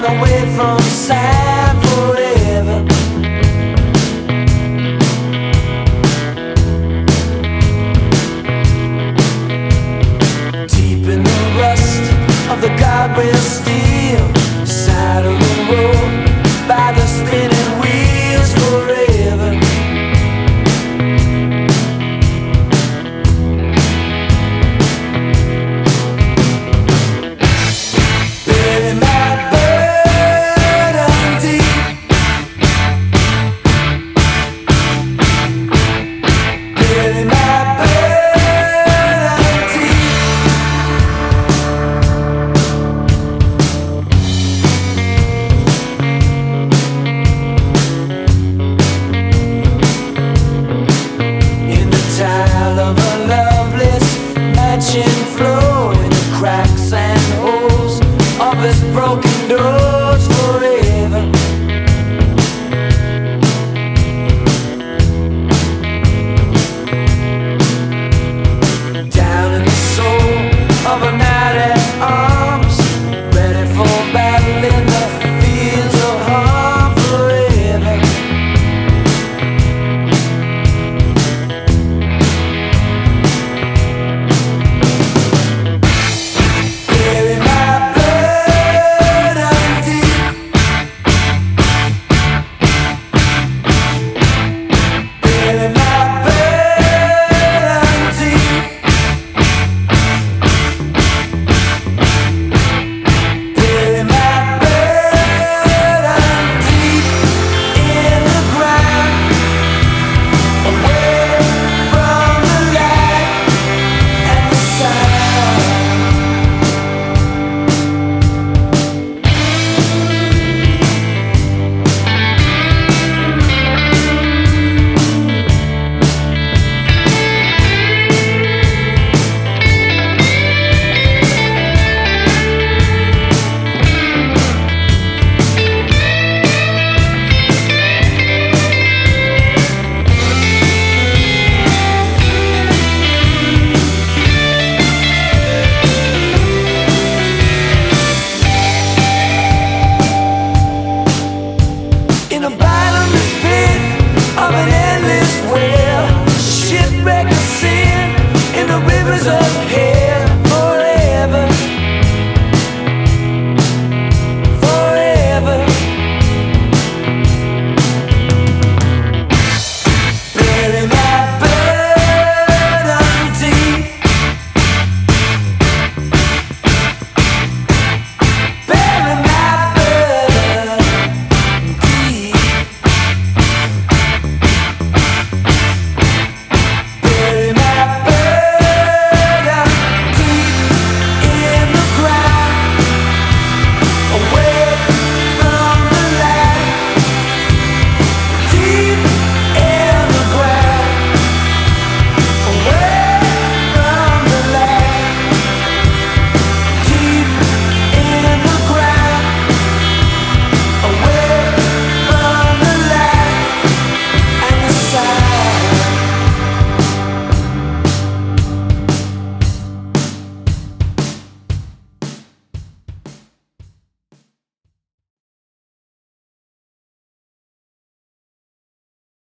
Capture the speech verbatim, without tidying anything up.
run away from sand forever. Deep in the rust of the guardrail steel, side of the road by the spinning wheels forever. Bury my burden deep. Bury my burden deep. In the tile of a loveless matching flow, in the cracks and holes of its broken doors forever.